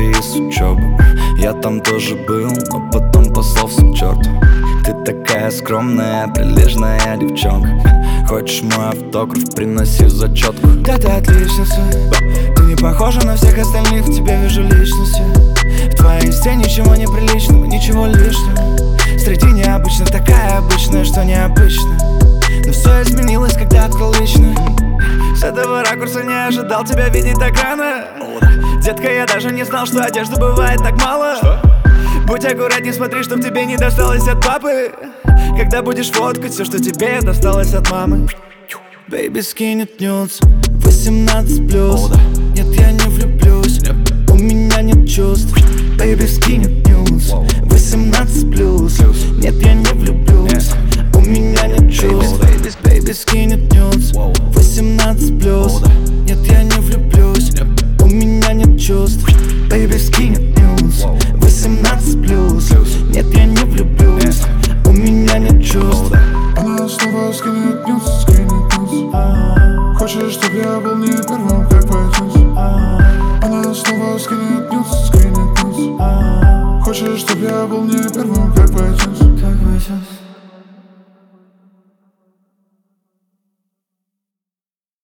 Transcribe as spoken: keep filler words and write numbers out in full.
России с учебы. Я там тоже был, но потом послался к черту. Ты такая скромная, прилежная девчонка. Хочешь мой автограф, приноси зачетку. Да ты отличница, ты не похожа на всех остальных, в тебе вижу личности. В твоей инсте ничего неприличного, ничего лишнего. Среди необычных такая обычная, что необычно. Но все изменилось, когда открыл личное. С этого ракурса не ожидал тебя видеть так рано. Детка, я даже не знал, что одежды бывает так мало. Что? Будь аккуратней, смотри, чтоб тебе не досталось от папы. Когда будешь фоткать все, что тебе досталось от мамы. Бэйби скинет нюдс восемнадцать плюс. Нет, я не влюблюсь, у меня нет чувств. Бэйби скинет нюдс восемнадцать плюс. Нет, я не влюблюсь, у меня нет чувств. Бэйби скинет нюдс восемнадцать плюс. Нет, я не влюблюсь, у меня нет чувств. Бэйби скинет нюдс восемнадцать плюс. Нет, я не влюблюсь, у меня нет чувств. Она снова скинет нюдс, скинет нюдс. Хочешь, чтоб я был не первым, как в iTunes. Она снова скинет нюдс, скинет нюдс. Хочешь, чтоб я был не первым, как в iTunes. Как в iTunes.